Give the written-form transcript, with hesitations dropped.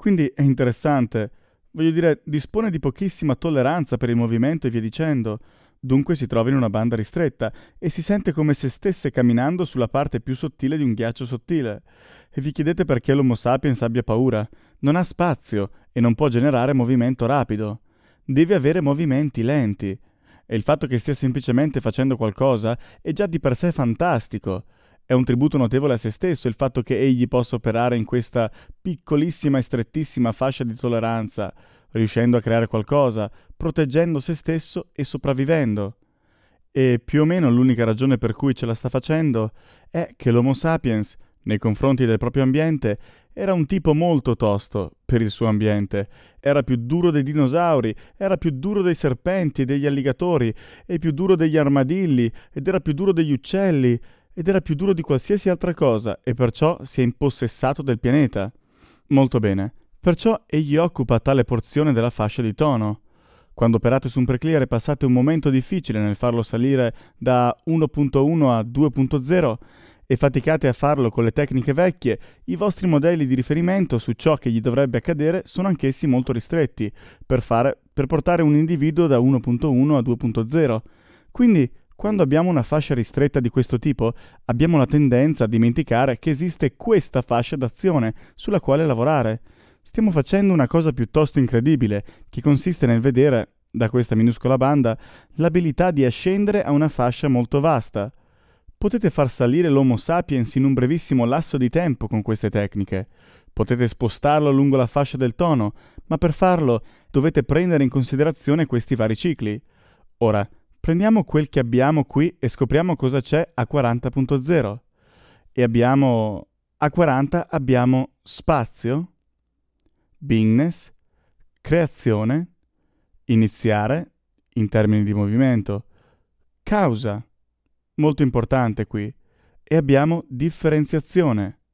Quindi è interessante. Voglio dire, dispone di pochissima tolleranza per il movimento e via dicendo. Dunque si trova in una banda ristretta e si sente come se stesse camminando sulla parte più sottile di un ghiaccio sottile. E vi chiedete perché l'Homo sapiens abbia paura? Non ha spazio e non può generare movimento rapido. Deve avere movimenti lenti. E il fatto che stia semplicemente facendo qualcosa è già di per sé fantastico. È un tributo notevole a se stesso il fatto che egli possa operare in questa piccolissima e strettissima fascia di tolleranza, riuscendo a creare qualcosa, proteggendo se stesso e sopravvivendo. E più o meno l'unica ragione per cui ce la sta facendo è che l'Homo sapiens, nei confronti del proprio ambiente, era un tipo molto tosto per il suo ambiente. Era più duro dei dinosauri, era più duro dei serpenti e degli alligatori, e più duro degli armadilli, ed era più duro degli uccelli, ed era più duro di qualsiasi altra cosa, e perciò si è impossessato del pianeta. Molto bene. Perciò egli occupa tale porzione della fascia di tono. Quando operate su un preclear e passate un momento difficile nel farlo salire da 1.1 a 2.0 e faticate a farlo con le tecniche vecchie, i vostri modelli di riferimento su ciò che gli dovrebbe accadere sono anch'essi molto ristretti per portare un individuo da 1.1 a 2.0. Quindi, quando abbiamo una fascia ristretta di questo tipo, abbiamo la tendenza a dimenticare che esiste questa fascia d'azione sulla quale lavorare. Stiamo facendo una cosa piuttosto incredibile, che consiste nel vedere, da questa minuscola banda, l'abilità di ascendere a una fascia molto vasta. Potete far salire l'Homo sapiens in un brevissimo lasso di tempo con queste tecniche. Potete spostarlo lungo la fascia del tono, ma per farlo dovete prendere in considerazione questi vari cicli. Ora, prendiamo quel che abbiamo qui e scopriamo cosa c'è a 40.0. E a 40 abbiamo spazio, beingness, creazione, iniziare, in termini di movimento, causa, molto importante qui, e abbiamo differenziazione,